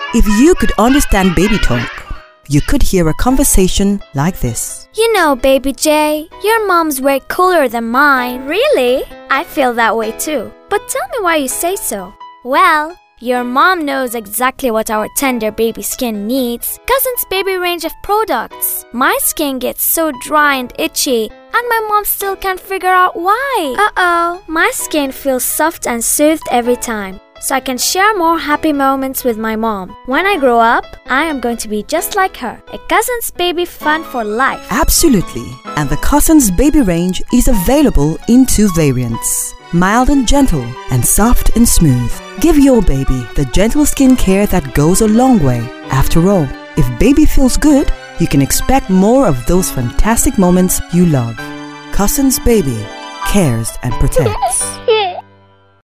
If you could understand baby talk, you could hear a conversation like this. You know, Baby J, your mom's way cooler than mine. Really? I feel that way too. But tell me why you say so. Well, your mom knows exactly what our tender baby skin needs. Cousin's baby range of products. My skin gets so dry and itchy, and my mom still can't figure out why. Uh-oh, my skin feels soft and soothed every time, so I can share more happy moments with my mom. When I grow up, I am going to be just like her, a Cousin's Baby fan for life. Absolutely. And the Cousin's Baby range is available in 2 variants. Mild and gentle, and soft and smooth. Give your baby the gentle skin care that goes a long way. After all, if baby feels good, you can expect more of those fantastic moments you love. Cousin's Baby cares and protects.